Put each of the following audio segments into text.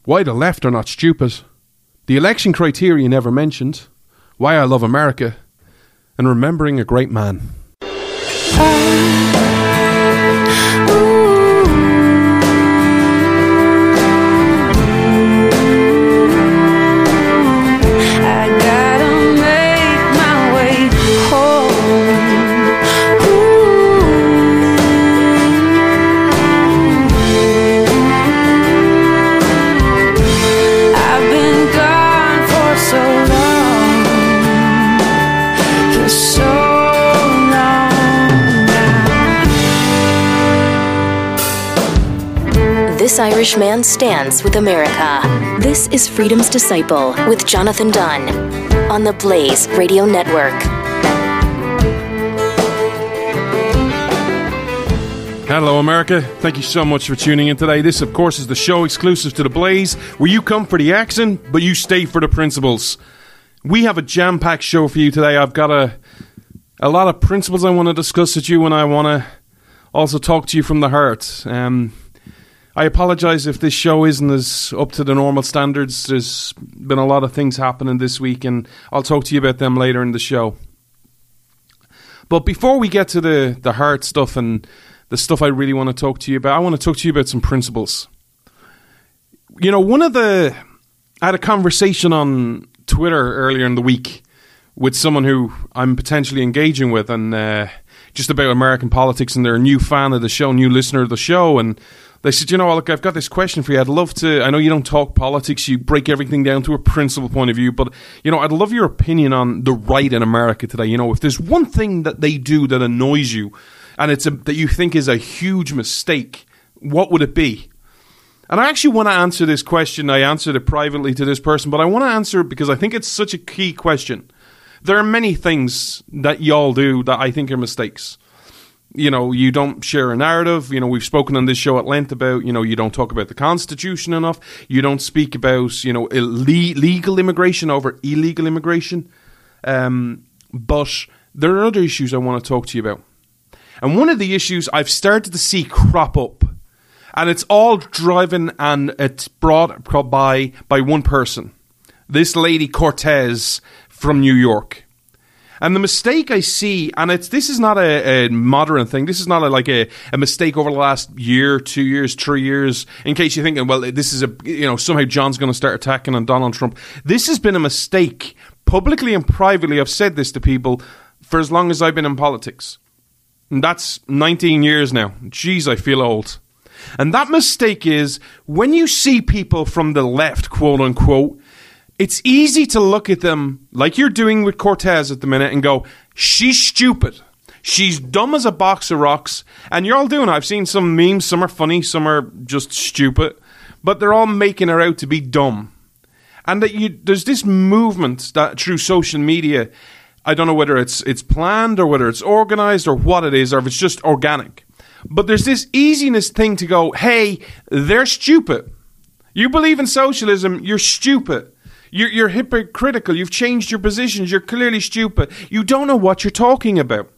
why the left are not stupid, the election criteria never mentioned, why I love America, and remembering a great man. This Irish man stands with America. This is Freedom's Disciple with Jonathan Dunn on the Blaze Radio Network. Hello, America. Thank you so much for tuning in today. This, of course, is the show exclusive to the Blaze, where you come for the action, but you stay for the principles. We have a jam-packed show for you today. I've got a lot of principles I want to discuss with you, and I want to also talk to you from the heart. I apologise if this show isn't as up to the normal standards. There's been a lot of things happening this week, and I'll talk to you about them later in the show. But before we get to the hard stuff and the stuff I really want to talk to you about, I want to talk to you about some principles. You know, I had a conversation on Twitter earlier in the week with someone who I'm potentially engaging with, and just about American politics, and they're a new fan of the show, new listener of the show, and they said, you know, look, I've got this question for you. I'd love to, I know you don't talk politics, you break everything down to a principle point of view, but, you know, I'd love your opinion on the right in America today. You know, if there's one thing that they do that annoys you, and that you think is a huge mistake, what would it be? And I actually want to answer this question. I answered it privately to this person, but I want to answer it because I think it's such a key question. There are many things that y'all do that I think are mistakes. You know, you don't share a narrative. You know, we've spoken on this show at length about, you know, you don't talk about the Constitution enough. You don't speak about, you know, legal immigration over illegal immigration. But there are other issues I want to talk to you about. And one of the issues I've started to see crop up, and it's all driven and it's brought by one person. This lady Cortez from New York. And the mistake I see, and this is not a modern thing, this is not a mistake over the last year, 2 years, 3 years, in case you're thinking, well, this is somehow John's going to start attacking on Donald Trump. This has been a mistake, publicly and privately. I've said this to people for as long as I've been in politics. And that's 19 years now. Jeez, I feel old. And that mistake is, when you see people from the left, quote unquote, it's easy to look at them like you're doing with Cortez at the minute and go, she's stupid. She's dumb as a box of rocks. And you're all doing it. I've seen some memes. Some are funny. Some are just stupid. But they're all making her out to be dumb. And that there's this movement that through social media, I don't know whether it's planned or whether it's organized or what it is, or if it's just organic. But there's this easiness thing to go, hey, they're stupid. You believe in socialism, you're stupid. You're hypocritical. You've changed your positions. You're clearly stupid. You don't know what you're talking about.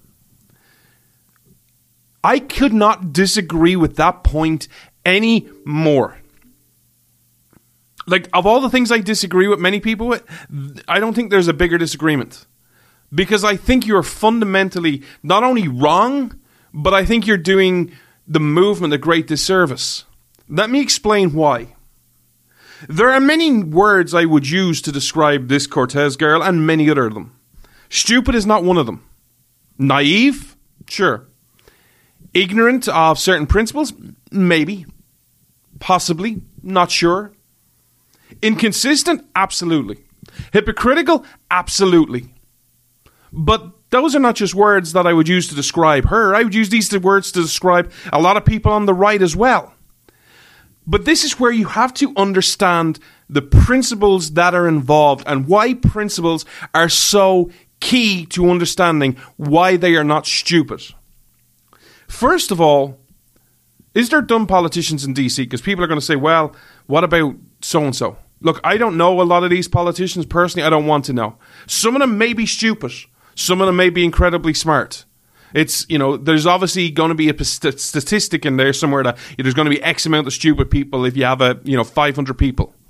I could not disagree with that point any more. Like, of all the things I disagree with many people with, I don't think there's a bigger disagreement. Because I think you're fundamentally not only wrong, but I think you're doing the movement a great disservice. Let me explain why. There are many words I would use to describe this Cortez girl, and many other of them. Stupid is not one of them. Naive? Sure. Ignorant of certain principles? Maybe. Possibly. Not sure. Inconsistent? Absolutely. Hypocritical? Absolutely. But those are not just words that I would use to describe her. I would use these words to describe a lot of people on the right as well. But this is where you have to understand the principles that are involved and why principles are so key to understanding why they are not stupid. First of all, is there dumb politicians in DC? Because people are going to say, well, what about so-and-so? Look, I don't know a lot of these politicians personally. I don't want to know. Some of them may be stupid. Some of them may be incredibly smart. It's, there's obviously going to be a statistic in there somewhere that there's going to be X amount of stupid people if you have 500 people.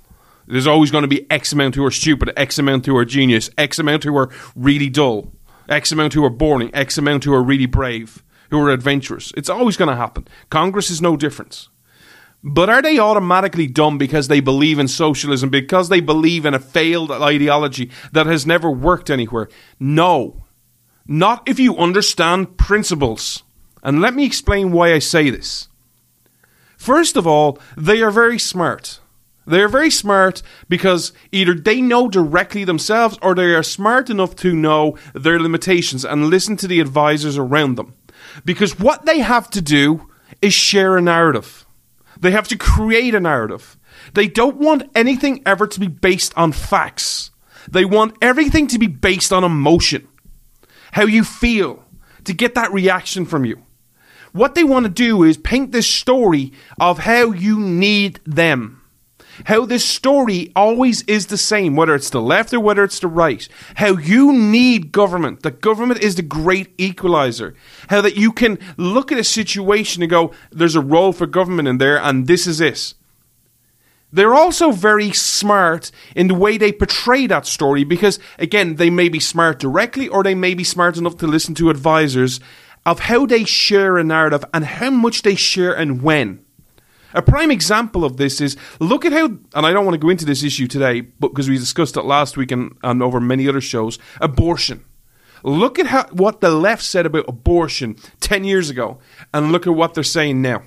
There's always going to be X amount who are stupid, X amount who are genius, X amount who are really dull, X amount who are boring, X amount who are really brave, who are adventurous. It's always going to happen. Congress is no different. But are they automatically dumb because they believe in socialism, because they believe in a failed ideology that has never worked anywhere? No. Not if you understand principles. And let me explain why I say this. First of all, they are very smart. They are very smart because either they know directly themselves or they are smart enough to know their limitations and listen to the advisors around them. Because what they have to do is share a narrative. They have to create a narrative. They don't want anything ever to be based on facts. They want everything to be based on emotion. How you feel, to get that reaction from you. What they want to do is paint this story of how you need them. How this story always is the same, whether it's the left or whether it's the right. How you need government. That government is the great equalizer. How that you can look at a situation and go, there's a role for government in there and this is it. They're also very smart in the way they portray that story because, again, they may be smart directly or they may be smart enough to listen to advisors of how they share a narrative and how much they share and when. A prime example of this is, look at how, and I don't want to go into this issue today, but because we discussed it last week and over many other shows, abortion. Look at what the left said about abortion 10 years ago, and look at what they're saying now.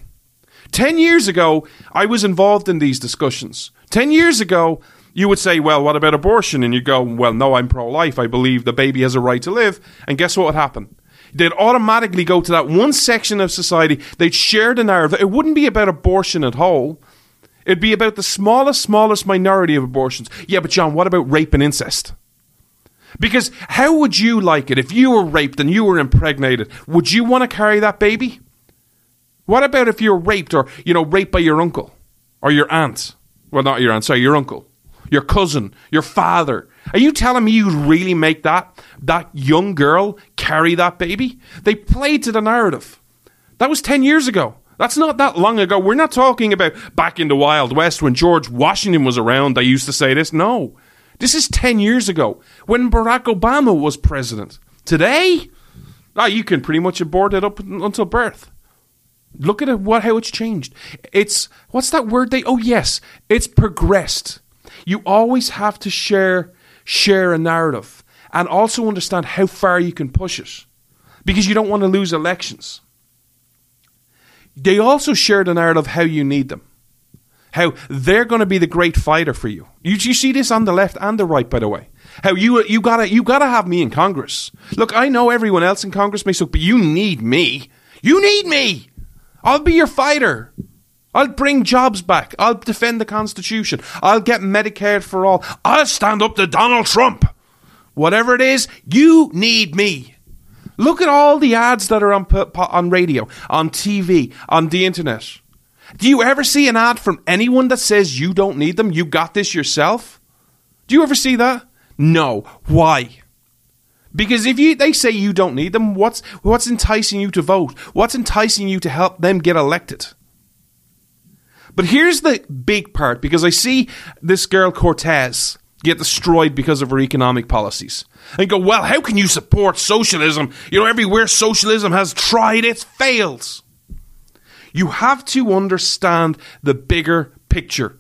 10 years ago, I was involved in these discussions. 10 years ago, you would say, well, what about abortion? And you go, well, no, I'm pro-life. I believe the baby has a right to live. And guess what would happen? They'd automatically go to that one section of society. They'd share the narrative. It wouldn't be about abortion at whole. It'd be about the smallest minority of abortions. Yeah, but John, what about rape and incest? Because how would you like it if you were raped and you were impregnated? Would you want to carry that baby? What about if you were raped or, raped by your uncle or your aunt? Well, not your aunt, sorry, your uncle, your cousin, your father. Are you telling me you'd really make that young girl carry that baby? They played to the narrative. That was 10 years ago. That's not that long ago. We're not talking about back in the Wild West when George Washington was around. They used to say this. No. This is 10 years ago when Barack Obama was president. Today, you can pretty much abort it up until birth. Look at how it's changed. What's that word it's progressed. You always have to share a narrative and also understand how far you can push it because you don't want to lose elections. They also share the narrative how you need them, how they're going to be the great fighter for you. You see this on the left and the right, by the way. How you gotta have me in Congress. Look, I know everyone else in Congress may suck, but you need me. You need me. I'll be your fighter. I'll bring jobs back. I'll defend the Constitution. I'll get Medicare for all. I'll stand up to Donald Trump. Whatever it is, you need me. Look at all the ads that are on radio, on TV, on the internet. Do you ever see an ad from anyone that says you don't need them? You got this yourself? Do you ever see that? No. Why? Because if they say you don't need them, what's enticing you to vote? What's enticing you to help them get elected? But here's the big part, because I see this girl Cortez get destroyed because of her economic policies. And go, well, how can you support socialism? Everywhere socialism has tried, it fails. You have to understand the bigger picture.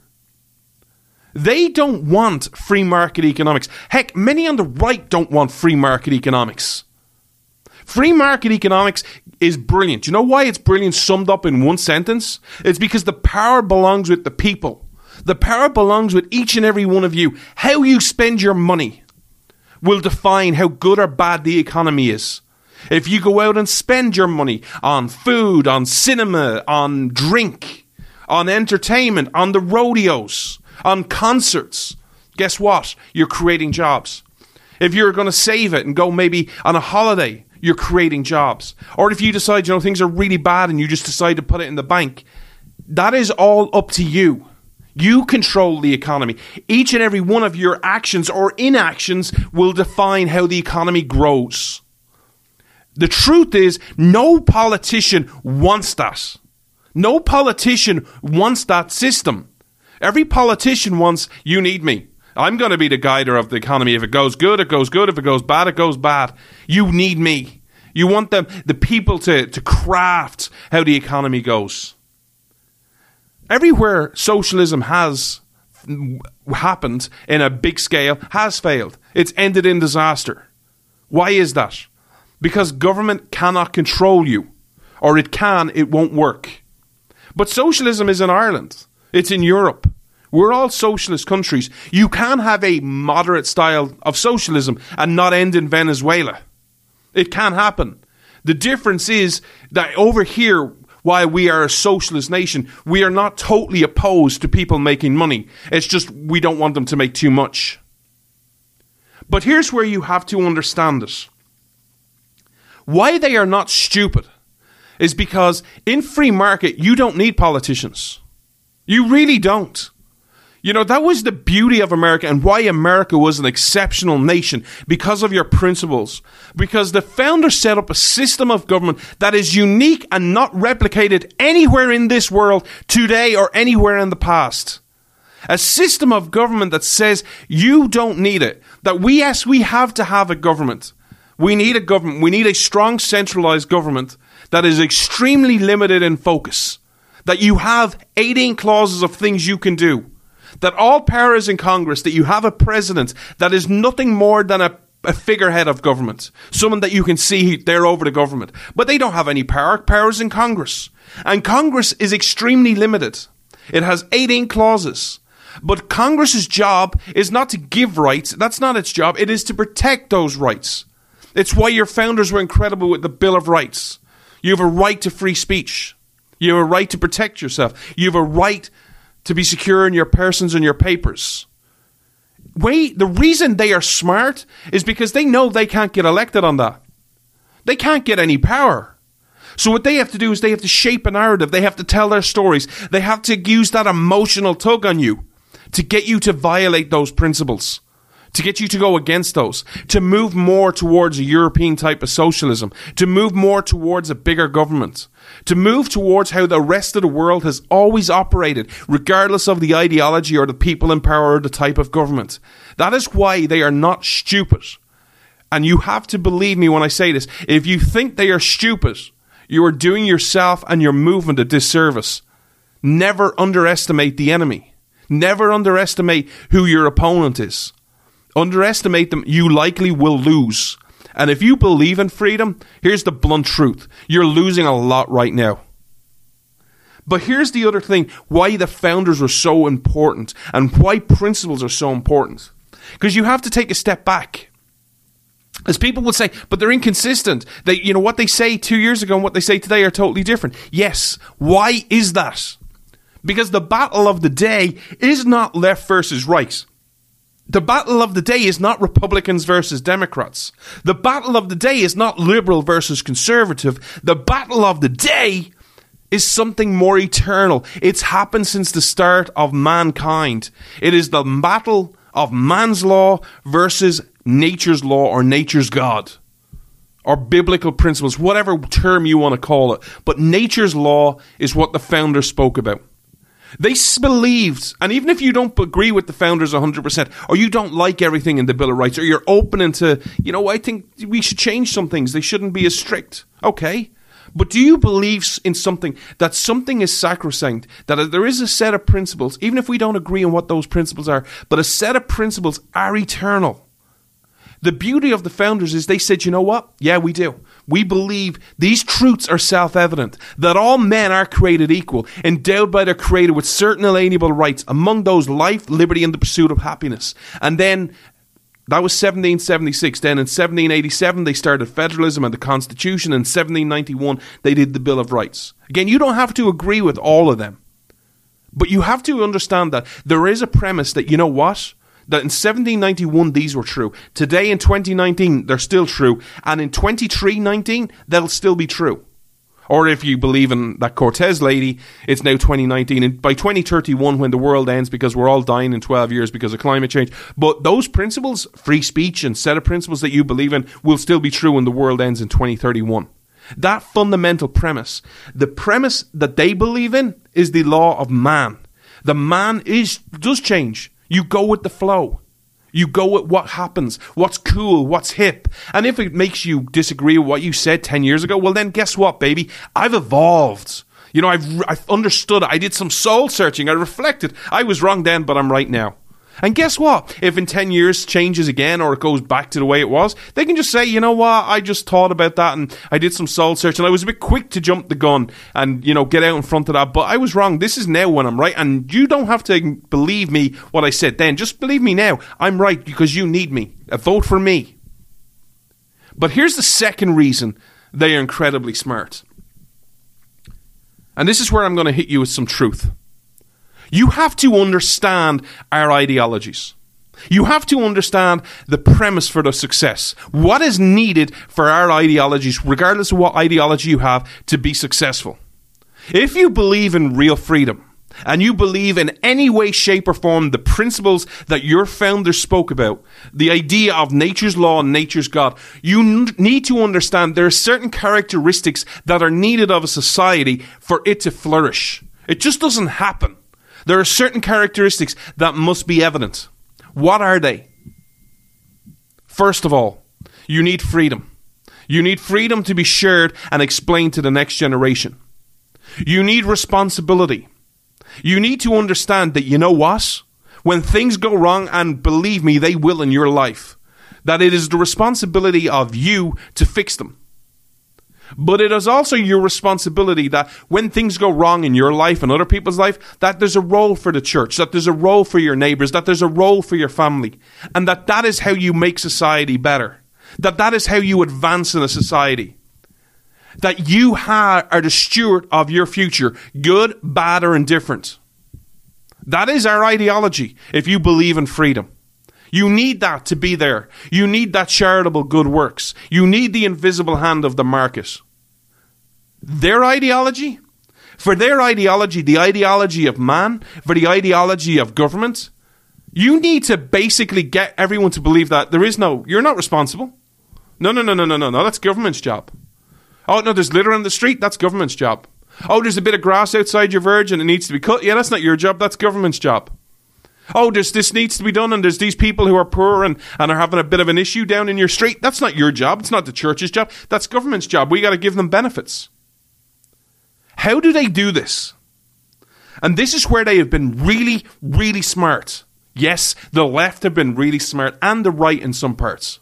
They don't want free market economics. Heck, many on the right don't want free market economics. Free market economics is brilliant. You know why it's brilliant summed up in one sentence? It's because the power belongs with the people. The power belongs with each and every one of you. How you spend your money will define how good or bad the economy is. If you go out and spend your money on food, on cinema, on drink, on entertainment, on the rodeos, on concerts, guess what? You're creating jobs. If you're going to save it and go maybe on a holiday, you're creating jobs. Or if you decide, things are really bad and you just decide to put it in the bank, that is all up to you. You control the economy. Each and every one of your actions or inactions will define how the economy grows. The truth is, no politician wants that. No politician wants that system. Every politician wants, you need me. I'm going to be the guider of the economy. If it goes good, it goes good. If it goes bad, it goes bad. You need me. You want the people to craft how the economy goes. Everywhere socialism has happened in a big scale has failed. It's ended in disaster. Why is that? Because government cannot control you. Or it can, it won't work. But socialism is in Ireland. It's in Europe. We're all socialist countries. You can have a moderate style of socialism and not end in Venezuela. It can happen. The difference is that over here, while we are a socialist nation, we are not totally opposed to people making money. It's just we don't want them to make too much. But here's where you have to understand it. Why they are not stupid is because in free market, you don't need politicians. You really don't. You know, that was the beauty of America and why America was an exceptional nation, because of your principles. Because the founders set up a system of government that is unique and not replicated anywhere in this world today or anywhere in the past. A system of government that says you don't need it. That we have to have a government. We need a government. We need a strong centralized government that is extremely limited in focus. That you have 18 clauses of things you can do. That all power is in Congress, that you have a president that is nothing more than a figurehead of government. Someone that you can see there over the government. But they don't have any power. Power is in Congress. And Congress is extremely limited. It has 18 clauses. But Congress's job is not to give rights. That's not its job. It is to protect those rights. It's why your founders were incredible with the Bill of Rights. You have a right to free speech. You have a right to protect yourself. You have a right to be secure in your persons and your papers. The reason they are smart is because they know they can't get elected on that. They can't get any power. So what they have to do is they have to shape a narrative. They have to tell their stories. They have to use that emotional tug on you to get you to violate those principles, to get you to go against those, to move more towards a European type of socialism, to move more towards a bigger government, to move towards how the rest of the world has always operated, regardless of the ideology or the people in power or the type of government. That is why they are not stupid. And you have to believe me when I say this. If you think they are stupid, you are doing yourself and your movement a disservice. Never underestimate the enemy. Never underestimate who your opponent is. Underestimate them, you likely will lose. And if you believe in freedom, here's the blunt truth. You're losing a lot right now. But here's the other thing, why the founders were so important and why principles are so important. Because you have to take a step back. As people would say, but they're inconsistent. What they say 2 years ago and what they say today are totally different. Yes. Why is that? Because the battle of the day is not left versus right. The battle of the day is not Republicans versus Democrats. The battle of the day is not liberal versus conservative. The battle of the day is something more eternal. It's happened since the start of mankind. It is the battle of man's law versus nature's law or nature's God. Or biblical principles, whatever term you want to call it. But nature's law is what the founders spoke about. They believed, and even if you don't agree with the founders 100%, or you don't like everything in the Bill of Rights, or you're open into, I think we should change some things, they shouldn't be as strict. Okay. But do you believe in something, that something is sacrosanct, that there is a set of principles, even if we don't agree on what those principles are, but a set of principles are eternal? The beauty of the founders is they said, you know what? Yeah, we do. We believe these truths are self-evident, that all men are created equal, endowed by their Creator with certain inalienable rights, among those life, liberty, and the pursuit of happiness. And then, that was 1776. Then in 1787, they started federalism and the Constitution. In 1791, they did the Bill of Rights. Again, you don't have to agree with all of them. But you have to understand that there is a premise that, you know what? That in 1791, these were true. Today, in 2019, they're still true. And in 2319, they'll still be true. Or if you believe in that Cortez lady, it's now 2019. And by 2031, when the world ends, because we're all dying in 12 years because of climate change. But those principles, free speech and set of principles that you believe in, will still be true when the world ends in 2031. That fundamental premise, the premise that they believe in, is the law of man. The man does change. You go with the flow. You go with what happens, what's cool, what's hip. And if it makes you disagree with what you said 10 years ago, well then guess what, baby? I've evolved. You know, I've understood. I did some soul searching. I reflected. I was wrong then, but I'm right now. And guess what? If in 10 years changes again or it goes back to the way it was, they can just say, you know what, I just thought about that and I did some soul search and I was a bit quick to jump the gun and, you know, get out in front of that. But I was wrong. This is now when I'm right. And you don't have to believe me what I said then. Just believe me now. I'm right because you need me. Vote for me. But here's the second reason they are incredibly smart. And this is where I'm going to hit you with some truth. You have to understand our ideologies. You have to understand the premise for the success. What is needed for our ideologies, regardless of what ideology you have, to be successful. If you believe in real freedom, and you believe in any way, shape, or form the principles that your founders spoke about, the idea of nature's law and nature's God, you need to understand there are certain characteristics that are needed of a society for it to flourish. It just doesn't happen. There are certain characteristics that must be evident. What are they? First of all, you need freedom. You need freedom to be shared and explained to the next generation. You need responsibility. You need to understand that, you know what? When things go wrong, and believe me, they will in your life, that it is the responsibility of you to fix them. But it is also your responsibility that when things go wrong in your life and other people's life, that there's a role for the church, that there's a role for your neighbors, that there's a role for your family, and that is how you make society better. That is how you advance in a society. That you are the steward of your future, good, bad, or indifferent. That is our ideology, if you believe in freedom. You need that to be there. You need that charitable good works. You need the invisible hand of the market. Their ideology? For their ideology, the ideology of man, for the ideology of government, you need to basically get everyone to believe that you're not responsible. No, that's government's job. Oh, no, there's litter on the street, that's government's job. Oh, there's a bit of grass outside your verge and it needs to be cut. Yeah, that's not your job, that's government's job. Oh, this needs to be done and there's these people who are poor and are having a bit of an issue down in your street. That's not your job. It's not the church's job. That's government's job. We got to give them benefits. How do they do this? And this is where they have been really, really smart. Yes, the left have been really smart and the right in some parts.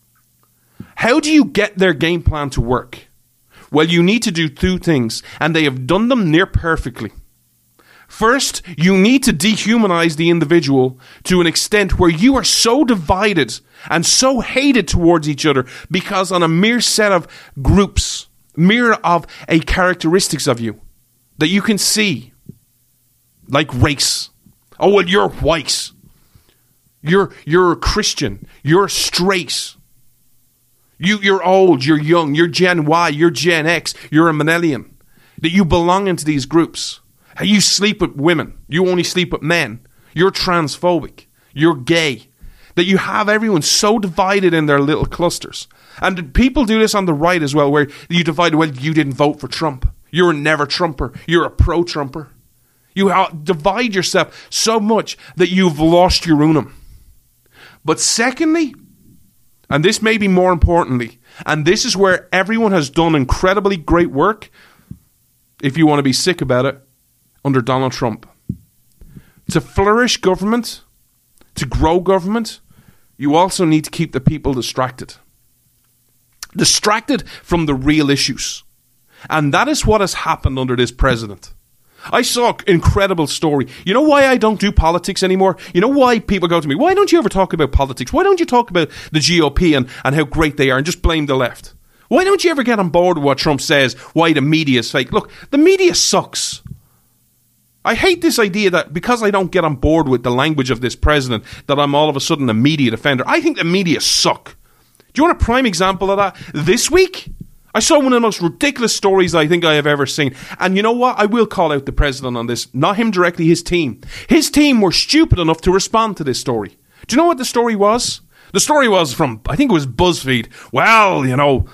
How do you get their game plan to work? Well, you need to do two things, and they have done them near perfectly. First, you need to dehumanize the individual to an extent where you are so divided and so hated towards each other because on a mere set of groups, mere of a characteristics of you that you can see, like race. Oh, well, you're white. You're a Christian. You're straight. You're old. You're young. You're Gen Y. You're Gen X. You're a millennium. That you belong into these groups. You sleep with women. You only sleep with men. You're transphobic. You're gay. That you have everyone so divided in their little clusters. And people do this on the right as well, where you divide, well, you didn't vote for Trump. You're a never-Trumper. You're a pro-Trumper. You divide yourself so much that you've lost your unum. But secondly, and this may be more importantly, and this is where everyone has done incredibly great work, if you want to be sick about it, under Donald Trump. To flourish government, to grow government, you also need to keep the people distracted. Distracted from the real issues. And that is what has happened under this president. I saw an incredible story. You know why I don't do politics anymore? You know why people go to me, why don't you ever talk about politics? Why don't you talk about the GOP and how great they are and just blame the left? Why don't you ever get on board with what Trump says, why the media is fake? Look, the media sucks. I hate this idea that because I don't get on board with the language of this president, that I'm all of a sudden a media defender. I think the media suck. Do you want a prime example of that? This week, I saw one of the most ridiculous stories I think I have ever seen. And you know what? I will call out the president on this. Not him directly, his team. His team were stupid enough to respond to this story. Do you know what the story was? The story was from, I think it was BuzzFeed. Well, you know,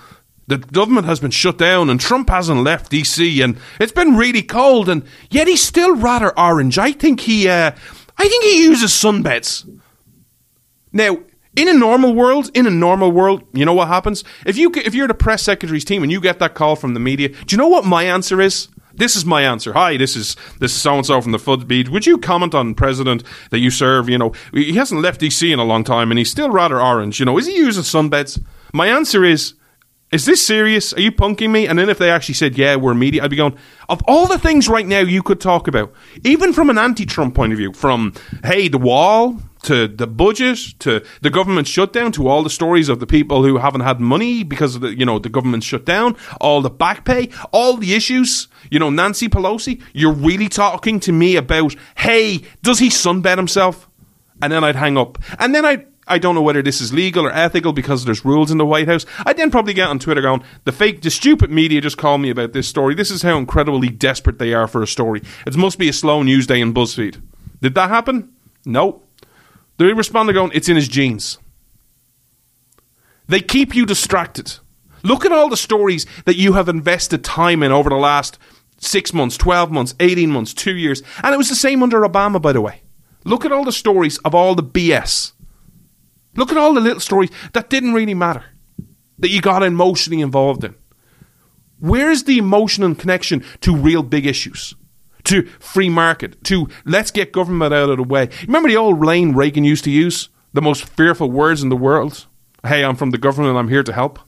The government has been shut down and Trump hasn't left DC and it's been really cold and yet he's still rather orange. I think he uses sunbeds. Now, in a normal world, you know what happens? If you're the press secretary's team and you get that call from the media, do you know what my answer is? This is my answer. Hi, this is so-and-so from the Footsbeat. Would you comment on president that you serve? You know, he hasn't left DC in a long time and he's still rather orange. You know, is he using sunbeds? My answer is this serious? Are you punking me? And then if they actually said, yeah, we're media, I'd be going, of all the things right now you could talk about, even from an anti-Trump point of view, from, hey, the wall, to the budget, to the government shutdown, to all the stories of the people who haven't had money because of the government shutdown, all the back pay, all the issues, Nancy Pelosi, you're really talking to me about, hey, does he sunbed himself? And then I'd hang up. And then I don't know whether this is legal or ethical because there's rules in the White House. I'd then probably get on Twitter going, the stupid media just called me about this story. This is how incredibly desperate they are for a story. It must be a slow news day in BuzzFeed. Did that happen? No. They responded going, it's in his genes. They keep you distracted. Look at all the stories that you have invested time in over the last 6 months, 12 months, 18 months, 2 years. And it was the same under Obama, by the way. Look at all the stories of all the BS. Look at all the little stories that didn't really matter, that you got emotionally involved in. Where's the emotion and connection to real big issues? To free market, to let's get government out of the way. Remember the old line Reagan used to use? The most fearful words in the world? Hey, I'm from the government, I'm here to help.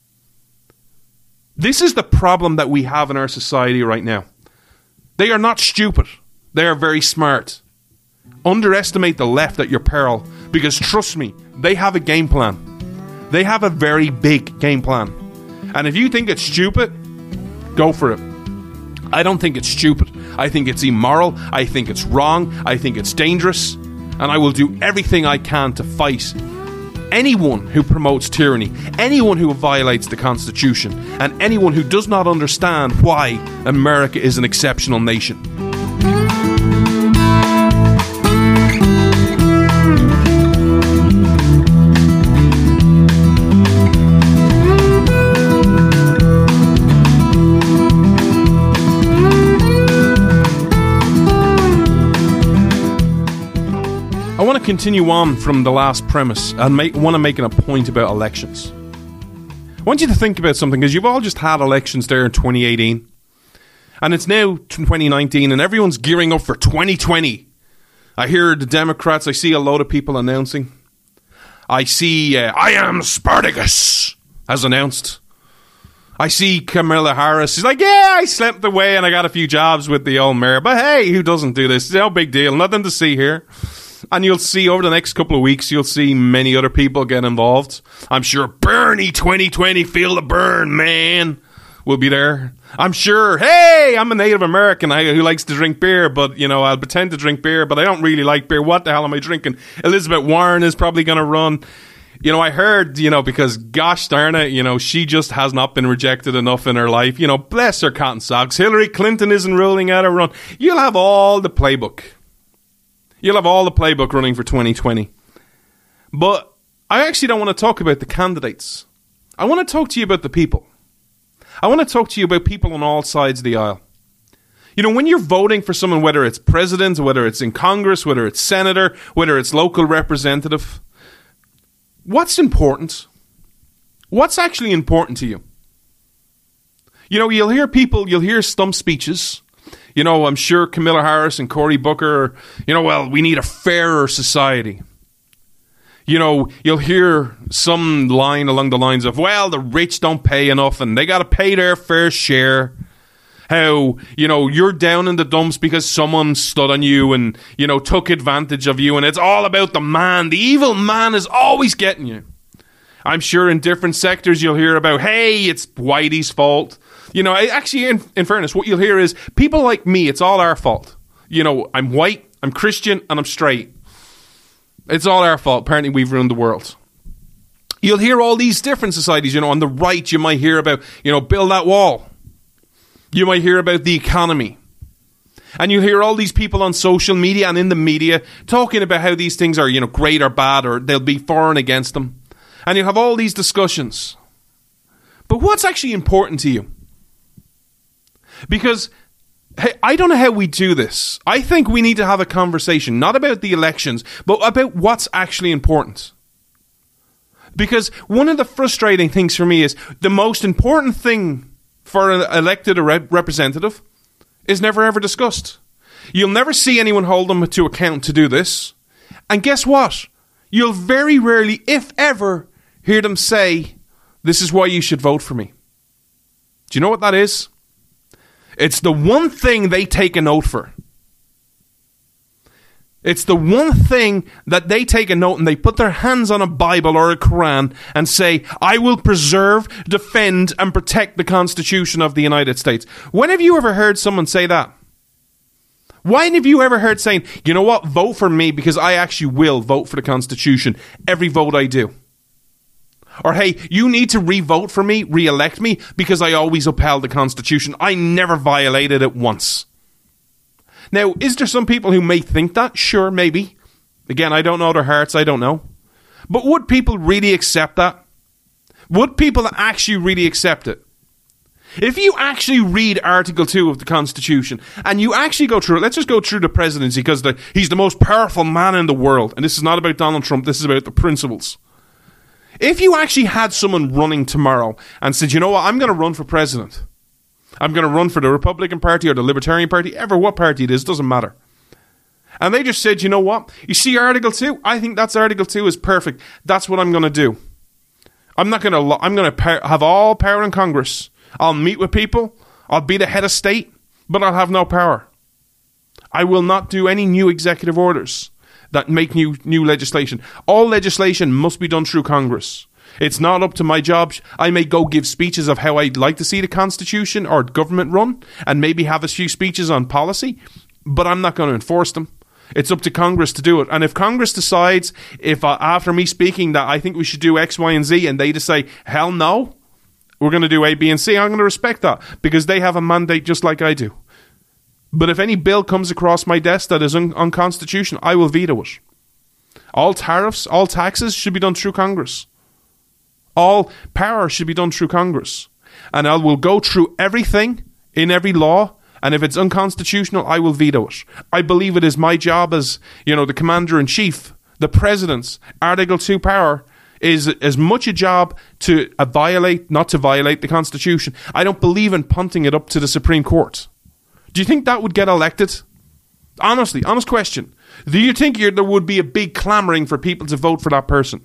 This is the problem that we have in our society right now. They are not stupid. They are very smart. Underestimate the left at your peril, because trust me, they have a game plan. They have a very big game plan. And if you think it's stupid, go for it. I don't think it's stupid. I think it's immoral. I think it's wrong. I think it's dangerous. And I will do everything I can to fight anyone who promotes tyranny, anyone who violates the Constitution, and anyone who does not understand why America is an exceptional nation. I want to continue on from the last premise and want to make a point about elections. I want you to think about something, because you've all just had elections there in 2018 and it's now 2019 and everyone's gearing up for 2020. I hear the Democrats, I see a load of people announcing. I see I am Spartacus has announced. I see Kamala Harris. She's like, yeah, I slept away and I got a few jobs with the old mayor, but hey, who doesn't do this? It's no big deal, nothing to see here. And you'll see over the next couple of weeks, you'll see many other people get involved. I'm sure Bernie 2020, feel the burn, man, will be there. I'm sure, hey, I'm a Native American who likes to drink beer, but, I'll pretend to drink beer, but I don't really like beer. What the hell am I drinking? Elizabeth Warren is probably going to run. I heard, because gosh darn it, she just has not been rejected enough in her life. Bless her cotton socks. Hillary Clinton isn't ruling out a run. You'll have all the playbook. You'll have all the playbook running for 2020. But I actually don't want to talk about the candidates. I want to talk to you about the people. I want to talk to you about people on all sides of the aisle. When you're voting for someone, whether it's president, whether it's in Congress, whether it's senator, whether it's local representative, what's important? What's actually important to you? You'll hear stump speeches. I'm sure Kamala Harris and Cory Booker are, we need a fairer society. You'll hear some line along the lines of, well, the rich don't pay enough and they got to pay their fair share. How, you're down in the dumps because someone stood on you and, took advantage of you, and it's all about the man. The evil man is always getting you. I'm sure in different sectors you'll hear about, hey, it's Whitey's fault. Actually, in fairness, what you'll hear is people like me, it's all our fault. I'm white, I'm Christian, and I'm straight. It's all our fault. Apparently, we've ruined the world. You'll hear all these different societies. On the right, you might hear about, build that wall. You might hear about the economy. And you hear all these people on social media and in the media talking about how these things are, great or bad, or they'll be for and against them. And you'll have all these discussions. But what's actually important to you? Because hey, I don't know how we do this. I think we need to have a conversation, not about the elections, but about what's actually important. Because one of the frustrating things for me is the most important thing for an elected representative is never ever discussed. You'll never see anyone hold them to account to do this. And guess what? You'll very rarely, if ever, hear them say, this is why you should vote for me. Do you know what that is? It's the one thing they take an oath for. It's the one thing that they take a note and they put their hands on a Bible or a Quran and say, I will preserve, defend, and protect the Constitution of the United States. When have you ever heard someone say that? Why have you ever heard saying, you know what, vote for me because I actually will vote for the Constitution every vote I do? Or, hey, you need to re-vote for me, re-elect me, because I always upheld the Constitution. I never violated it once. Now, is there some people who may think that? Sure, maybe. Again, I don't know their hearts, I don't know. But would people really accept that? Would people actually really accept it? If you actually read Article 2 of the Constitution, and you actually go through it, let's just go through the presidency, because he's the most powerful man in the world. And this is not about Donald Trump, this is about the principles. If you actually had someone running tomorrow and said, you know what, I'm going to run for president. I'm going to run for the Republican Party or the Libertarian Party, ever what party it is, doesn't matter. And they just said, you know what, you see Article 2? I think that's Article 2 is perfect. That's what I'm going to do. I'm going to have all power in Congress. I'll meet with people. I'll be the head of state, but I'll have no power. I will not do any new executive orders that make new legislation. All legislation must be done through Congress. It's not up to my job. I may go give speeches of how I'd like to see the Constitution or government run, and maybe have a few speeches on policy, but I'm not going to enforce them. It's up to Congress to do it. And if Congress decides, after me speaking, that I think we should do X, Y, and Z, and they just say, hell no, we're going to do A, B, and C, I'm going to respect that, because they have a mandate just like I do. But if any bill comes across my desk that is unconstitutional, I will veto it. All tariffs, all taxes should be done through Congress. All power should be done through Congress. And I will go through everything in every law, and if it's unconstitutional, I will veto it. I believe it is my job as, the commander-in-chief, the president's Article 2 power is as much a job to not to violate the Constitution. I don't believe in punting it up to the Supreme Court. Do you think that would get elected? Honestly, honest question. Do you think there would be a big clamoring for people to vote for that person?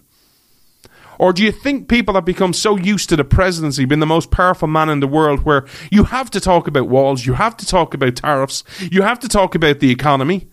Or do you think people have become so used to the presidency being the most powerful man in the world, where you have to talk about walls, you have to talk about tariffs, you have to talk about the economy?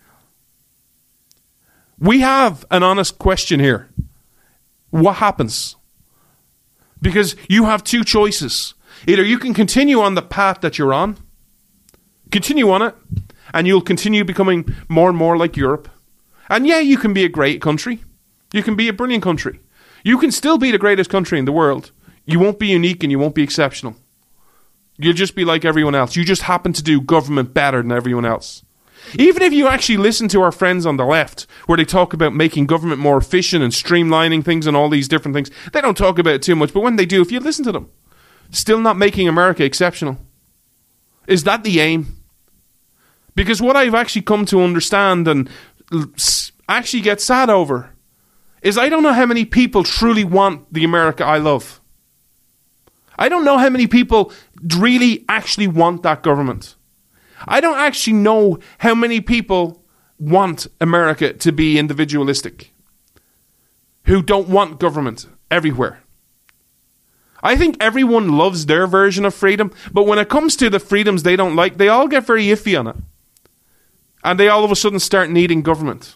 We have an honest question here. What happens? Because you have two choices. Either you can continue on the path that you're on, continue on it, and you'll continue becoming more and more like Europe. And yeah, you can be a great country. You can be a brilliant country. You can still be the greatest country in the world. You won't be unique and you won't be exceptional. You'll just be like everyone else. You just happen to do government better than everyone else. Even if you actually listen to our friends on the left, where they talk about making government more efficient and streamlining things and all these different things, they don't talk about it too much, but when they do, if you listen to them, still not making America exceptional. Is that the aim? Because what I've actually come to understand and actually get sad over is I don't know how many people truly want the America I love. I don't know how many people really actually want that government. I don't actually know how many people want America to be individualistic, who don't want government everywhere. I think everyone loves their version of freedom, but when it comes to the freedoms they don't like, they all get very iffy on it. And they all of a sudden start needing government.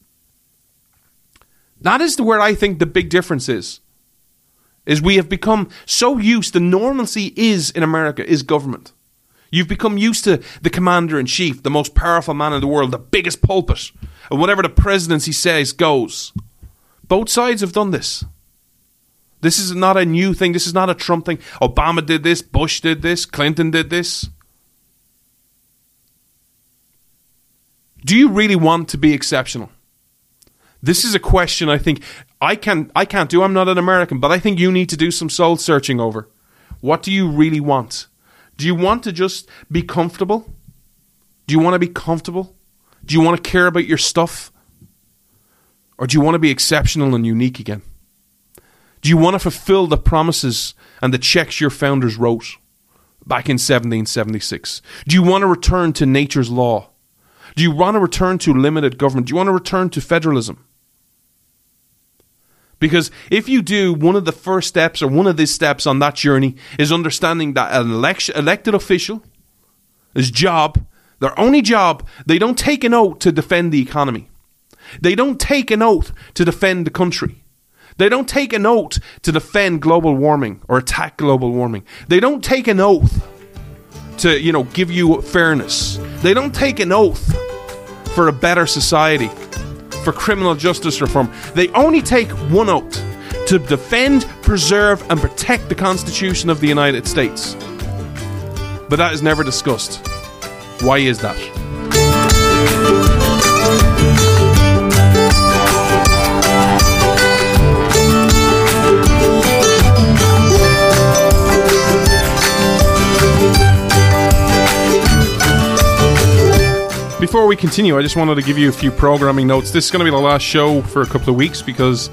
That is where I think the big difference is we have become so used, the normalcy is in America is government. You've become used to the commander-in-chief, the most powerful man in the world, the biggest pulpit, and whatever the presidency says goes. Both sides have done this. This is not a new thing. This is not a Trump thing. Obama did this, Bush did this, Clinton did this. Do you really want to be exceptional? This is a question I think I can't do. I'm not an American, but I think you need to do some soul searching over. What do you really want? Do you want to just be comfortable? Do you want to be comfortable? Do you want to care about your stuff? Or do you want to be exceptional and unique again? Do you want to fulfill the promises and the checks your founders wrote back in 1776? Do you want to return to nature's law? Do you want to return to limited government? Do you want to return to federalism? Because if you do, one of the first steps or one of the steps on that journey is understanding that an elected official, his job, their only job, they don't take an oath to defend the economy. They don't take an oath to defend the country. They don't take an oath to defend global warming or attack global warming. They don't take an oath to, give you fairness. They don't take an oath for a better society, for criminal justice reform. They only take one oath to defend, preserve, and protect the Constitution of the United States. But that is never discussed. Why is that? Before we continue, I just wanted to give you a few programming notes. This is going to be the last show for a couple of weeks because,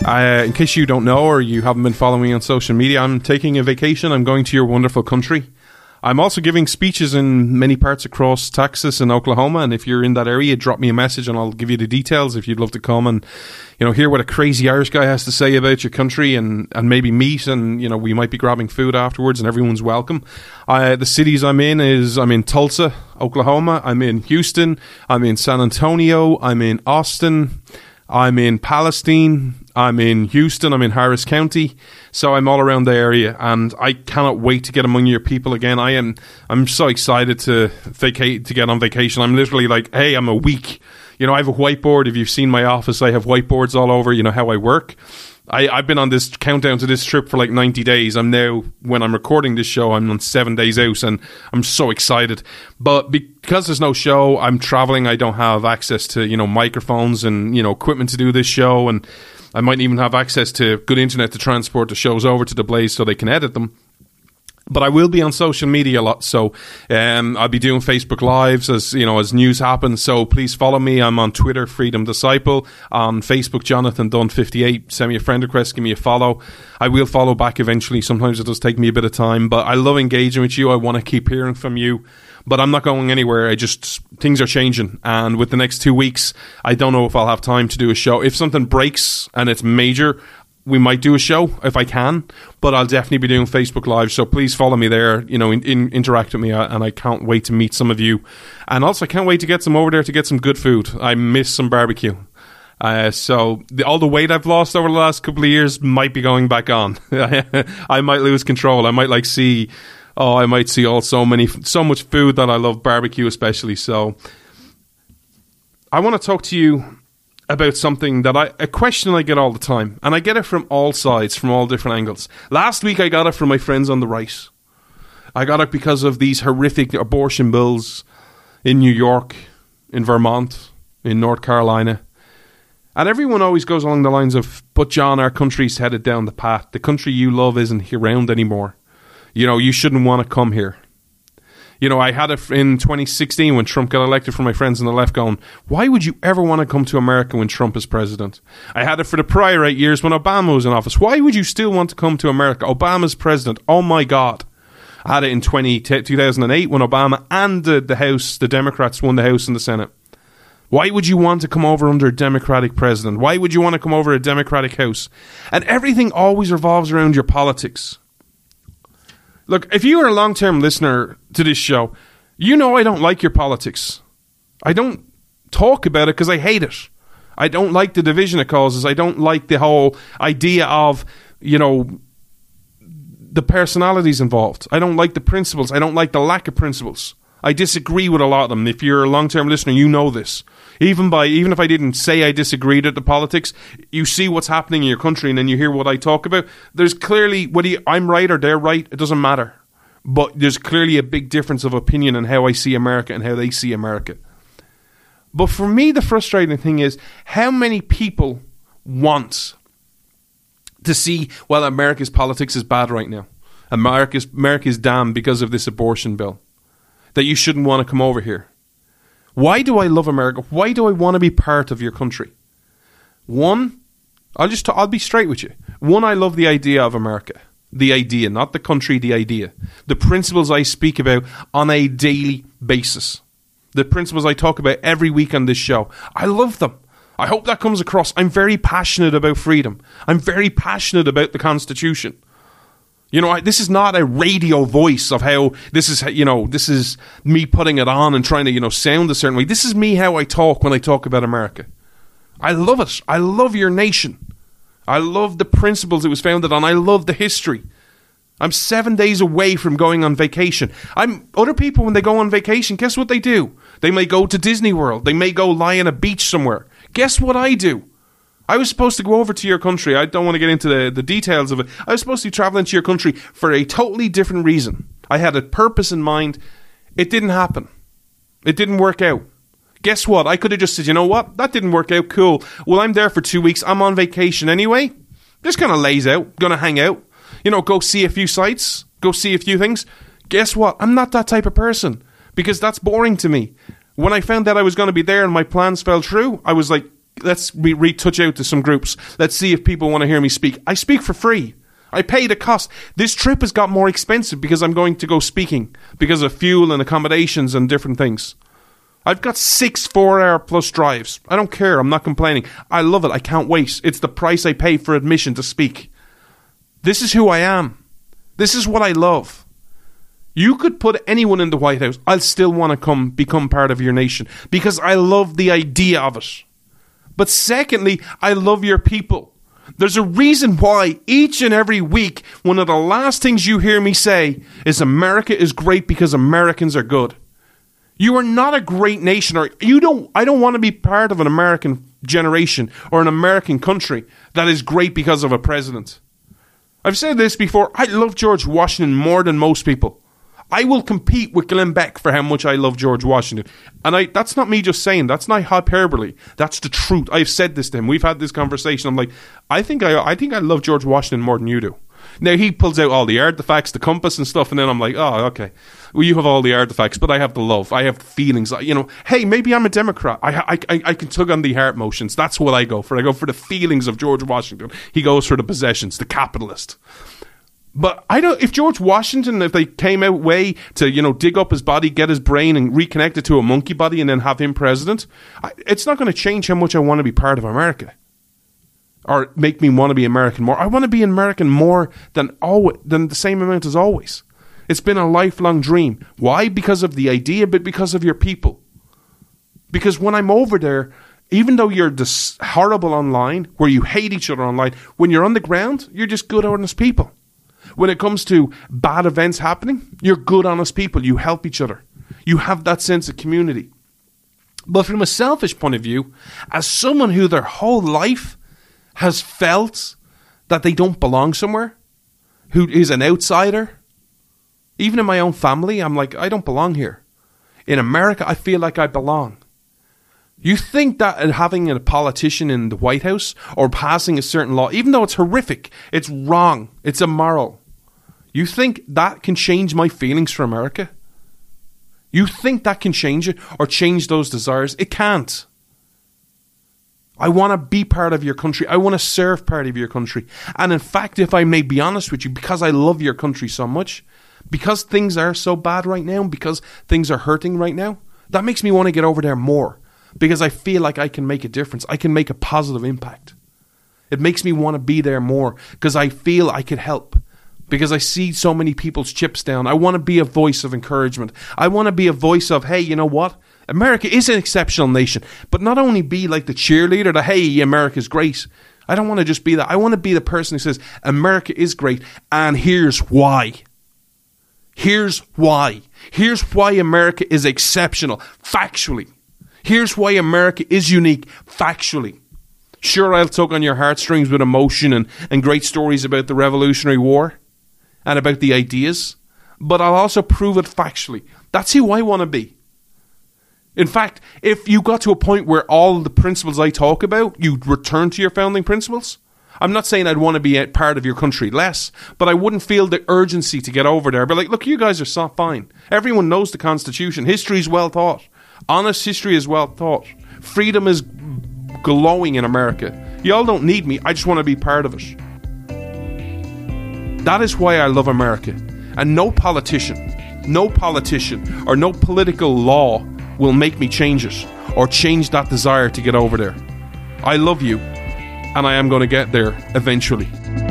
in case you don't know or you haven't been following me on social media, I'm taking a vacation. I'm going to your wonderful country. I'm also giving speeches in many parts across Texas and Oklahoma, and if you're in that area, drop me a message and I'll give you the details if you'd love to come and, hear what a crazy Irish guy has to say about your country and maybe meet, and, we might be grabbing food afterwards and everyone's welcome. The cities I'm in Tulsa, Oklahoma, I'm in Houston, I'm in San Antonio, I'm in Austin, I'm in Palestine, I'm in Houston, I'm in Harris County, so I'm all around the area, and I cannot wait to get among your people again. I'm so excited to get on vacation. I'm literally like, hey, I'm a week. I have a whiteboard. If you've seen my office, I have whiteboards all over, how I work. I've been on this countdown to this trip for like 90 days. I'm now, when I'm recording this show, I'm on 7 days out, and I'm so excited. But because there's no show, I'm traveling. I don't have access to, microphones and, equipment to do this show, and I might even have access to good internet to transport the shows over to the Blaze so they can edit them. But I will be on social media a lot, so I'll be doing Facebook Lives as news happens. So please follow me. I'm on Twitter, Freedom Disciple. On Facebook, Jonathan Dunn 58. Send me a friend request, give me a follow. I will follow back eventually. Sometimes it does take me a bit of time, but I love engaging with you. I want to keep hearing from you. But I'm not going anywhere. Things are changing. And with the next 2 weeks, I don't know if I'll have time to do a show. If something breaks and it's major, we might do a show if I can. But I'll definitely be doing Facebook Live. So please follow me there, interact with me. And I can't wait to meet some of you. And also, I can't wait to get some over there to get some good food. I miss some barbecue. So all the weight I've lost over the last couple of years might be going back on. I might lose control. I might see so much food that I love, barbecue especially. So I want to talk to you about something a question I get all the time, and I get it from all sides, from all different angles. Last week I got it from my friends on the right. I got it because of these horrific abortion bills in New York, in Vermont, in North Carolina. And everyone always goes along the lines of, but John, our country's headed down the path. The country you love isn't around anymore. You shouldn't want to come here. I had it in 2016 when Trump got elected from my friends on the left going, why would you ever want to come to America when Trump is president? I had it for the prior 8 years when Obama was in office. Why would you still want to come to America? Obama's president. Oh my God. I had it in 2008 when Obama and the House, the Democrats won the House and the Senate. Why would you want to come over under a Democratic president? Why would you want to come over a Democratic House? And everything always revolves around your politics. Look, if you are a long-term listener to this show, I don't like your politics. I don't talk about it because I hate it. I don't like the division it causes. I don't like the whole idea of, the personalities involved. I don't like the principles. I don't like the lack of principles. I disagree with a lot of them. If you're a long-term listener, you know this. Even if I didn't say I disagreed with the politics, you see what's happening in your country and then you hear what I talk about. There's clearly, whether I'm right or they're right, it doesn't matter. But there's clearly a big difference of opinion in how I see America and how they see America. But for me, the frustrating thing is how many people want to see, well, America's politics is bad right now. America's damned because of this abortion bill, that you shouldn't want to come over here. Why do I love America? Why do I want to be part of your country? One, I'll be straight with you. One, I love the idea of America. The idea, not the country, the idea. The principles I speak about on a daily basis. The principles I talk about every week on this show. I love them. I hope that comes across. I'm very passionate about freedom. I'm very passionate about the Constitution. This is not a radio voice of how this is me putting it on and trying to, sound a certain way. This is me how I talk when I talk about America. I love it. I love your nation. I love the principles it was founded on. I love the history. I'm 7 days away from going on vacation. Other people, when they go on vacation, guess what they do? They may go to Disney World. They may go lie on a beach somewhere. Guess what I do? I was supposed to go over to your country. I don't want to get into the details of it. I was supposed to be traveling to your country for a totally different reason. I had a purpose in mind. It didn't happen. It didn't work out. Guess what? I could have just said, you know what? That didn't work out. Cool. Well, I'm there for 2 weeks. I'm on vacation anyway. Just kind of lays out. Going to hang out. Go see a few sites. Go see a few things. Guess what? I'm not that type of person. Because that's boring to me. When I found that I was going to be there and my plans fell through, I was like, let's retouch out to some groups. Let's see if people want to hear me speak. I speak for free. I pay the cost. This trip has got more expensive because I'm going to go speaking. Because of fuel and accommodations and different things. I've got 6 4-hour plus drives. I don't care. I'm not complaining. I love it. I can't wait. It's the price I pay for admission to speak. This is who I am. This is what I love. You could put anyone in the White House. I'll still want to become part of your nation. Because I love the idea of it. But secondly, I love your people. There's a reason why each and every week, one of the last things you hear me say is America is great because Americans are good. You are not a great nation, or I don't want to be part of an American generation or an American country that is great because of a president. I've said this before. I love George Washington more than most people. I will compete with Glenn Beck for how much I love George Washington. And that's not me just saying. That's not hyperbole. That's the truth. I've said this to him. We've had this conversation. I'm like, I think I love George Washington more than you do. Now, he pulls out all the artifacts, the compass and stuff, and then I'm like, oh, okay. Well, you have all the artifacts, but I have the love. I have the feelings. Hey, maybe I'm a Democrat. I can tug on the heart motions. That's what I go for. I go for the feelings of George Washington. He goes for the possessions, the capitalist. But if George Washington, if they came out way to, dig up his body, get his brain and reconnect it to a monkey body and then have him president, it's not going to change how much I want to be part of America. Or make me want to be American more. I want to be American more than the same amount as always. It's been a lifelong dream. Why? Because of the idea, but because of your people. Because when I'm over there, even though you're this horrible online, where you hate each other online, when you're on the ground, you're just good, honest people. When it comes to bad events happening, you're good, honest people. You help each other. You have that sense of community. But from a selfish point of view, as someone who their whole life has felt that they don't belong somewhere, who is an outsider, even in my own family, I'm like, I don't belong here. In America, I feel like I belong. You think that having a politician in the White House or passing a certain law, even though it's horrific, it's wrong, it's immoral, you think that can change my feelings for America? You think that can change it or change those desires? It can't. I want to be part of your country. I want to serve part of your country. And in fact, if I may be honest with you, because I love your country so much, because things are so bad right now, because things are hurting right now, that makes me want to get over there more. Because I feel like I can make a difference. I can make a positive impact. It makes me want to be there more because I feel I could help. Because I see so many people's chips down. I want to be a voice of encouragement. I want to be a voice of, hey, you know what? America is an exceptional nation. But not only be like the cheerleader that, hey, America's great. I don't want to just be that. I want to be the person who says, America is great. And here's why. Here's why. Here's why America is exceptional. Factually. Here's why America is unique, factually. Sure, I'll tug on your heartstrings with emotion and great stories about the Revolutionary War and about the ideas, but I'll also prove it factually. That's who I want to be. In fact, if you got to a point where all the principles I talk about, you return to your founding principles, I'm not saying I'd want to be a part of your country less, but I wouldn't feel the urgency to get over there. But like, look, you guys are so fine. Everyone knows the Constitution. History is well taught. Honest history is well taught. Freedom is glowing in America. Y'all don't need me. I just want to be part of it. That is why I love America. And no politician or no political law will make me change it or change that desire to get over there. I love you, and I am going to get there eventually.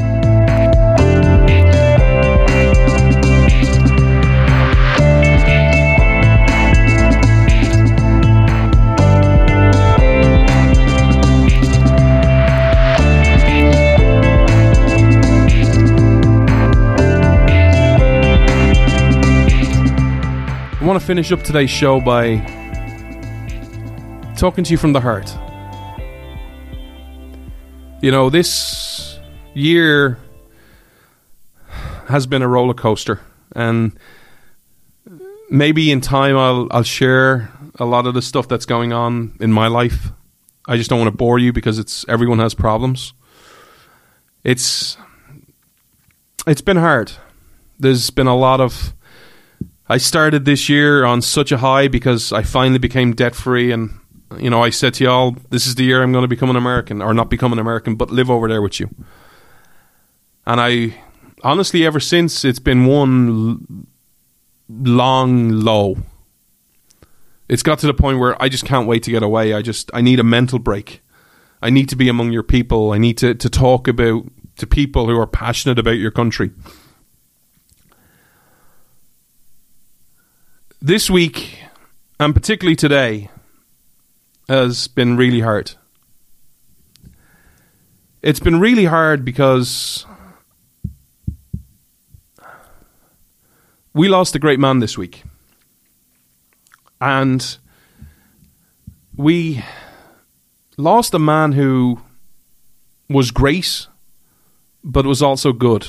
I want to finish up today's show by talking to you from the heart. You know, this year has been a roller coaster, and maybe in time I'll share a lot of the stuff that's going on in my life. I just don't want to bore you because everyone has problems. It's been hard. There's been a lot of... I started this year on such a high because I finally became debt-free, and you know, I said to y'all, this is the year I'm going to become an American, or not become an American, but live over there with you. And I, honestly, ever since, it's been one long low. It's got to the point where I just can't wait to get away. I need a mental break. I need to be among your people. I need to talk to people who are passionate about your country. This week, and particularly today, has been really hard. It's been really hard because we lost a great man this week. And we lost a man who was great, but was also good.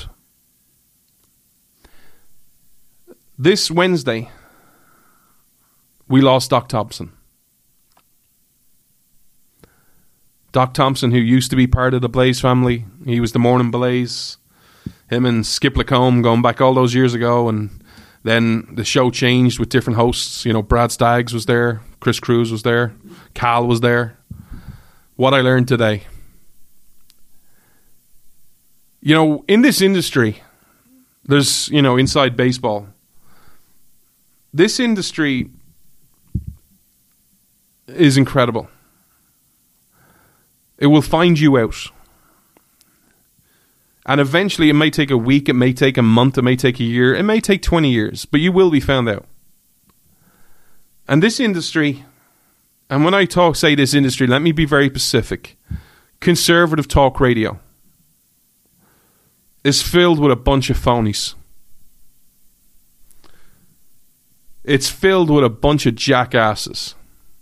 This Wednesday, we lost Doc Thompson. Doc Thompson, who used to be part of the Blaze family. He was the Morning Blaze. Him and Skip Lacombe going back all those years ago. And then the show changed with different hosts. You know, Brad Staggs was there. Chris Cruz was there. Cal was there. What I learned today. You know, in this industry, there's, you know, inside baseball. This industry is incredible. It will find you out. And eventually it may take a week, it may take a month, it may take a year, it may take 20 years, but you will be found out. And this industry, and when I say this industry, let me be very specific. Conservative talk radio is filled with a bunch of phonies. It's filled with a bunch of jackasses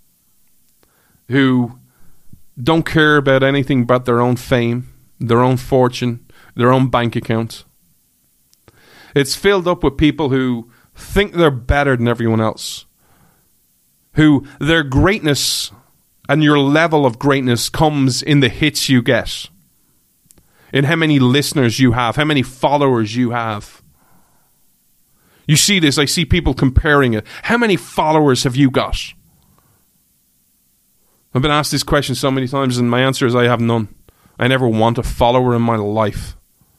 who don't care about anything but their own fame, their own fortune, their own bank account. It's filled up with people who think they're better than everyone else, who their greatness and your level of greatness comes in the hits you get, in how many listeners you have, how many followers you have. You see this, I see people comparing it. How many followers have you got? I've been asked this question so many times, and my answer is I have none. I never want a follower in my life.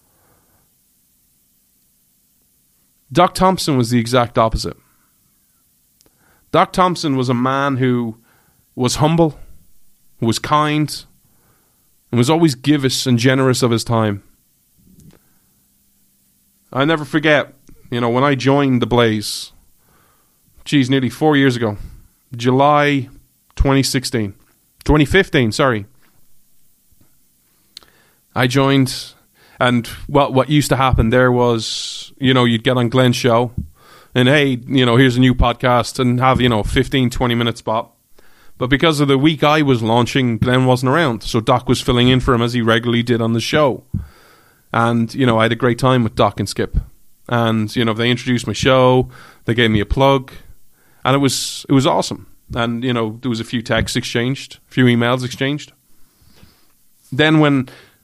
Doc Thompson was the exact opposite. Doc Thompson was a man who was humble, who was kind, and was always givis and generous of his time. I never forget, you know, when I joined the Blaze, nearly 4 years ago, July 2015, sorry. I joined, and what used to happen there was, you know, you'd get on Glenn's show, and hey, you know, here's a new podcast, and have, you know, 15, 20-minute spot. But because of the week I was launching, Glenn wasn't around, so Doc was filling in for him as he regularly did on the show. And, you know, I had a great time with Doc and Skip. And, you know, they introduced my show, they gave me a plug, and it was awesome. And, you know, there was a few texts exchanged, a few emails exchanged. Then when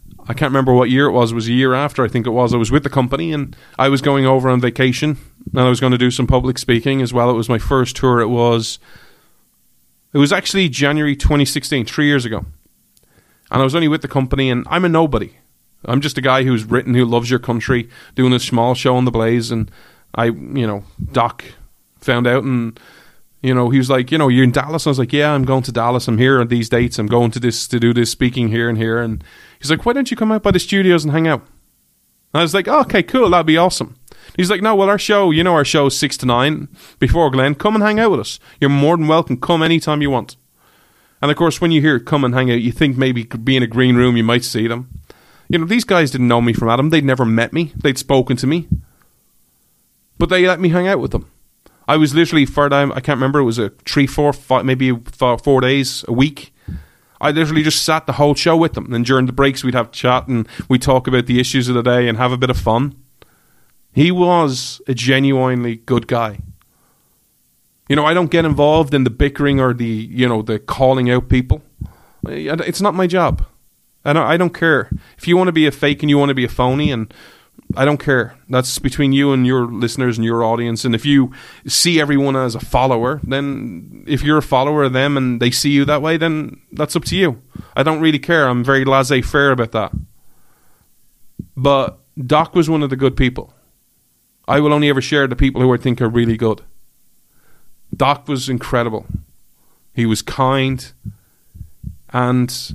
I can't remember what year it was. It was a year after, I think it was. I was with the company and I was going over on vacation and I was going to do some public speaking as well. It was my first tour. It was actually January 2016, 3 years ago. And I was only with the company and I'm a nobody. I'm just a guy who loves your country, doing a small show on the Blaze. And Doc found out and, he was like, you're in Dallas. And I was like, yeah, I'm going to Dallas. I'm here on these dates. I'm going to do this speaking here and here. And he's like, why don't you come out by the studios and hang out? And I was like, oh, okay, cool. That'd be awesome. He's like, no, well, our show is 6 to 9 before Glen. Come and hang out with us. You're more than welcome. Come anytime you want. And of course, when you hear come and hang out, you think maybe be in a green room, you might see them. These guys didn't know me from Adam. They'd never met me. They'd spoken to me. But they let me hang out with them. I was literally I can't remember, it was a 3, 4, 5, maybe 4 days, a week. I literally just sat the whole show with them. And during the breaks, we'd have chat and we'd talk about the issues of the day and have a bit of fun. He was a genuinely good guy. I don't get involved in the bickering or the calling out people. It's not my job. I don't care. If you want to be a fake and you want to be a phony, and I don't care. That's between you and your listeners and your audience. And if you see everyone as a follower, then if you're a follower of them and they see you that way, then that's up to you. I don't really care. I'm very laissez-faire about that. But Doc was one of the good people. I will only ever share the people who I think are really good. Doc was incredible. He was kind. And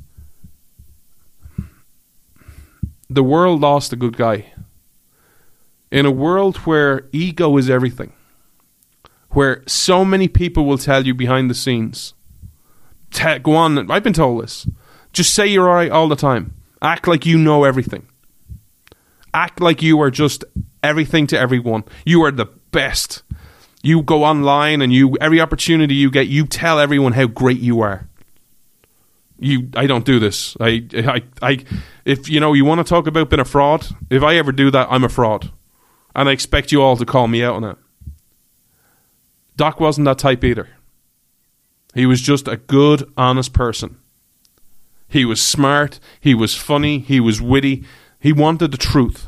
the world lost a good guy. In a world where ego is everything, where so many people will tell you behind the scenes, go on, I've been told this, just say you're alright all the time. Act like you know everything. Act like you are just everything to everyone. You are the best. You go online and every opportunity you get, you tell everyone how great you are. I don't do this. If you want to talk about being a fraud, if I ever do that, I'm a fraud. And I expect you all to call me out on it. Doc wasn't that type either. He was just a good, honest person. He was smart. He was funny. He was witty. He wanted the truth.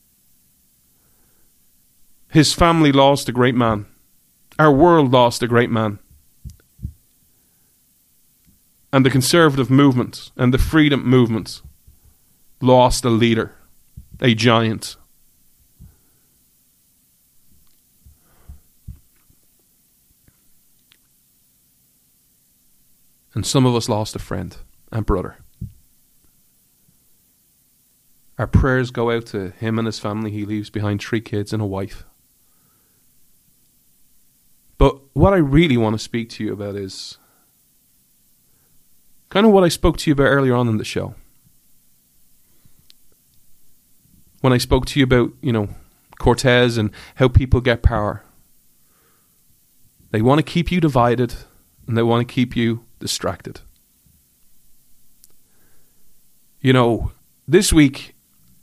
His family lost a great man. Our world lost a great man. And the conservative movement and the freedom movement lost a leader, a giant. And some of us lost a friend and brother. Our prayers go out to him and his family. He leaves behind 3 kids and a wife. But what I really want to speak to you about is kind of what I spoke to you about earlier on in the show. When I spoke to you about, Cortez and how people get power. They want to keep you divided and they want to keep you distracted. This week,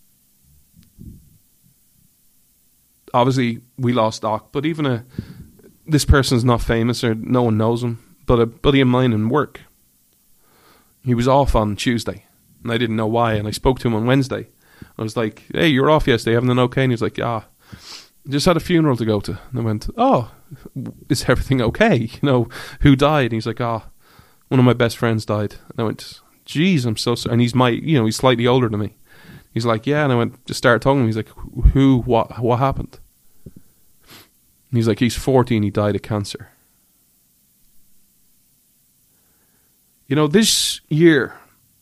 obviously we lost Doc, but even this person's not famous or no one knows him, but a buddy of mine in work. He was off on Tuesday, and I didn't know why, and I spoke to him on Wednesday. I was like, hey, you were off yesterday, everything okay? And he was like, yeah, just had a funeral to go to. And I went, oh, is everything okay? Who died? And he's like, one of my best friends died. And I went, geez, I'm so sorry. And he's he's slightly older than me. He's like, yeah. And I went, just started talking to him. He's like, who, what happened? And he's like, he's 40 and he died of cancer. This year,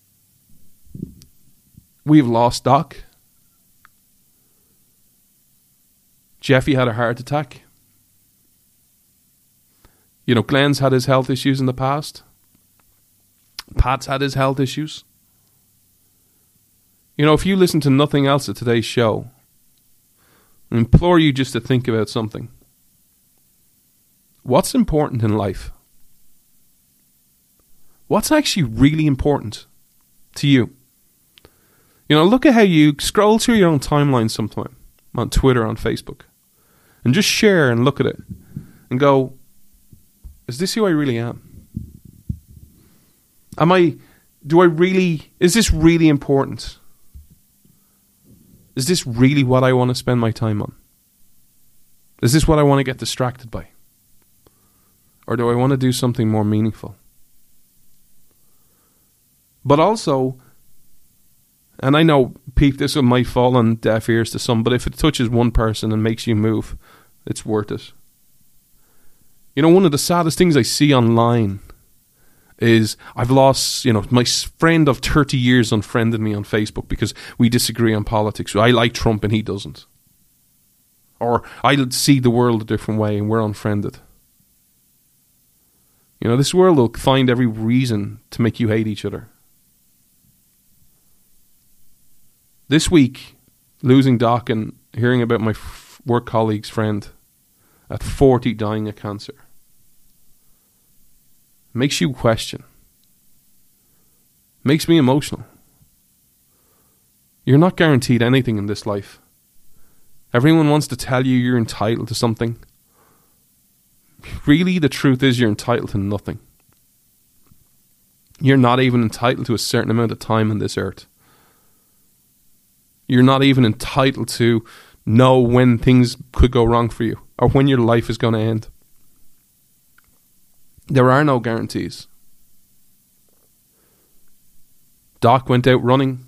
we've lost Doc. Jeffy had a heart attack. Glenn's had his health issues in the past. Pat's had his health issues. If you listen to nothing else at today's show, I implore you just to think about something. What's important in life? What's actually really important to you? Look at how you scroll through your own timeline sometime on Twitter, on Facebook, and just share and look at it and go, is this who I really am? Is this really important Is this really what I want to spend my time on? Is this what I want to get distracted by? Or do I want to do something more meaningful? But also, and I know, Pete, this might fall on deaf ears to some, but if it touches one person and makes you move, it's worth it. You know, one of the saddest things I see online is I've lost, my friend of 30 years unfriended me on Facebook because we disagree on politics. I like Trump and he doesn't. Or I see the world a different way and we're unfriended. This world will find every reason to make you hate each other. This week, losing Doc and hearing about my work colleague's friend at 40 dying of cancer makes you question. Makes me emotional. You're not guaranteed anything in this life. Everyone wants to tell you you're entitled to something. Really, the truth is you're entitled to nothing. You're not even entitled to a certain amount of time on this earth. You're not even entitled to know when things could go wrong for you or when your life is going to end. There are no guarantees. Doc went out running,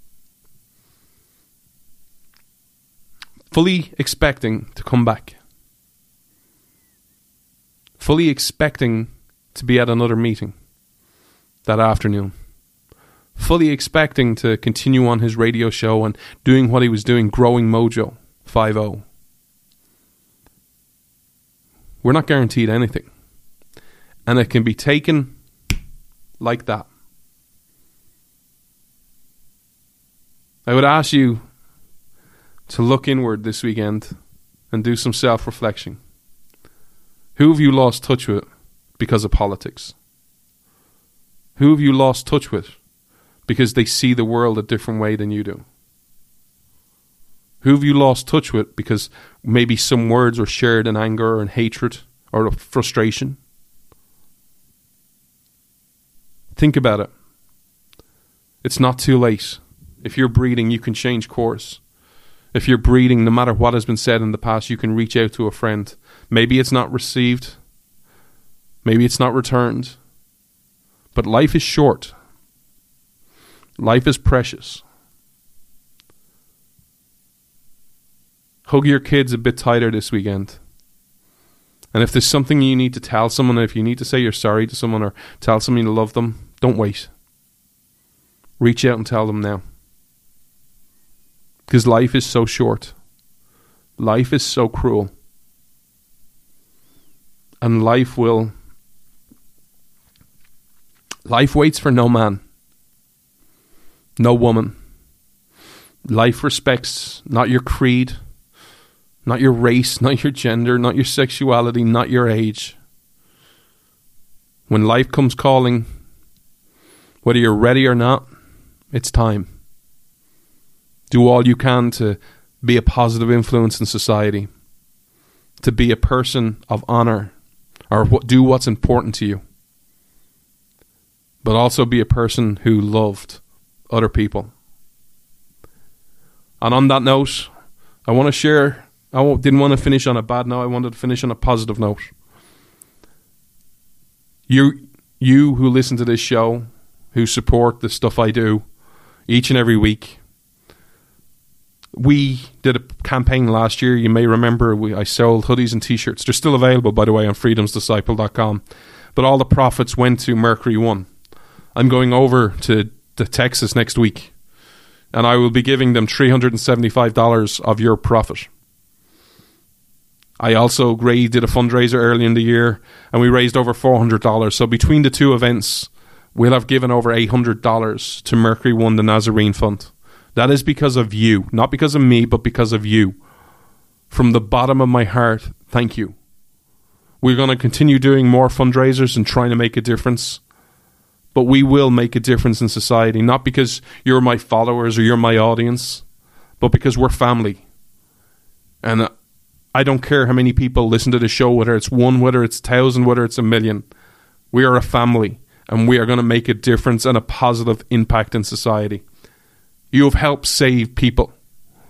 fully expecting to come back. Fully expecting to be at another meeting that afternoon. Fully expecting to continue on his radio show and doing what he was doing, growing Mojo 5-0. We're not guaranteed anything. And it can be taken like that. I would ask you to look inward this weekend and do some self-reflection. Who have you lost touch with because of politics? Who have you lost touch with because they see the world a different way than you do? Who have you lost touch with because maybe some words were shared in anger and hatred or frustration? Think about it. It's not too late. If you're breathing, you can change course. If you're breathing, no matter what has been said in the past, you can reach out to a friend. Maybe it's not received. Maybe it's not returned. But life is short. Life is precious. Hug your kids a bit tighter this weekend. And if there's something you need to tell someone, if you need to say you're sorry to someone or tell someone you love them, don't wait. Reach out and tell them now. Because life is so short. Life is so cruel. And life waits for no man, no woman. Life respects not your creed, not your race, not your gender, not your sexuality, not your age. When life comes calling, whether you're ready or not, it's time. Do all you can to be a positive influence in society, to be a person of honor, or do what's important to you, but also be a person who loved other people. And on that note, I want to share, I didn't want to finish on a bad note, I wanted to finish on a positive note. You who listen to this show, who support the stuff I do each and every week, we did a campaign last year. You may remember I sold hoodies and t-shirts. They're still available, by the way, on freedomsdisciple.com. But all the profits went to Mercury One. I'm going over to Texas next week, and I will be giving them $375 of your profit. I also did a fundraiser early in the year, and we raised over $400. So between the two events, we'll have given over $800 to Mercury One, the Nazarene Fund. That is because of you, not because of me, but because of you. From the bottom of my heart, thank you. We're going to continue doing more fundraisers and trying to make a difference. But we will make a difference in society, not because you're my followers or you're my audience, but because we're family. And I don't care how many people listen to the show, whether it's 1, whether it's 1,000, whether it's 1,000,000. We are a family, and we are going to make a difference and a positive impact in society. You have helped save people.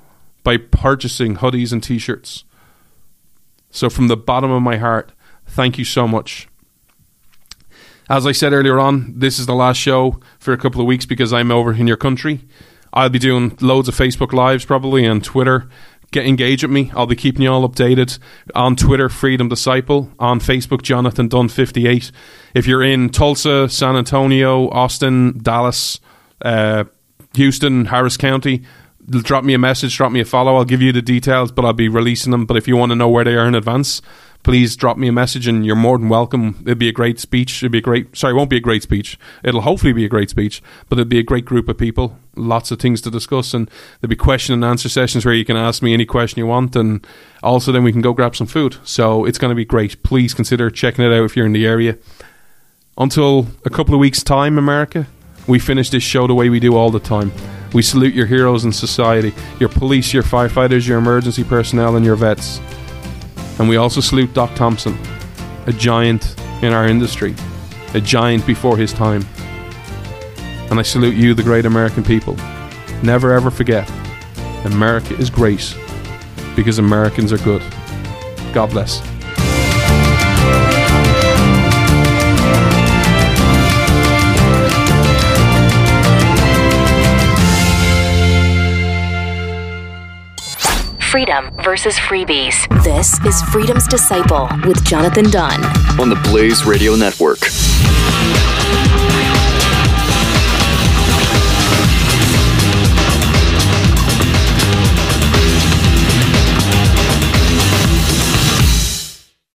by purchasing hoodies and t-shirts. So from the bottom of my heart, thank you so much. As I said earlier on, this is the last show for a couple of weeks because I'm over in your country. I'll be doing loads of Facebook Lives probably and Twitter. Get engaged with me. I'll be keeping you all updated on Twitter, Freedom Disciple, on Facebook, Jonathan Dunn 58. If you're in Tulsa, San Antonio, Austin, Dallas, Houston, Harris County, drop me a message, drop me a follow. I'll give you the details, but I'll be releasing them. But if you want to know where they are in advance, please drop me a message and you're more than welcome. It'll be a great speech. It won't be a great speech. It'll hopefully be a great speech, but it'll be a great group of people. Lots of things to discuss, and there'll be question and answer sessions where you can ask me any question you want, and also then we can go grab some food. So it's going to be great. Please consider checking it out if you're in the area. Until a couple of weeks' time, America, we finish this show the way we do all the time. We salute your heroes in society, your police, your firefighters, your emergency personnel, and your vets. And we also salute Doc Thompson, a giant in our industry, a giant before his time. And I salute you, the great American people. Never ever forget, America is great because Americans are good. God bless. Freedom versus freebies. This is Freedom's Disciple with Jonathan Dunn on the Blaze Radio Network.